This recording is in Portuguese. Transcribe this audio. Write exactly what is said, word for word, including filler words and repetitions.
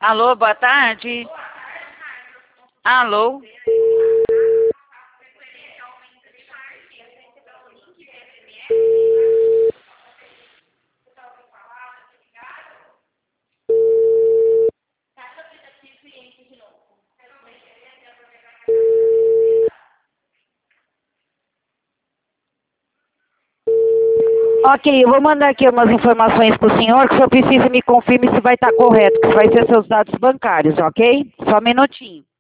Alô, boa tarde. Alô. Ok, eu vou mandar aqui umas informações para o senhor, que o senhor precisa me confirme se vai estar correto, que vai ser seus dados bancários, ok? Só um minutinho.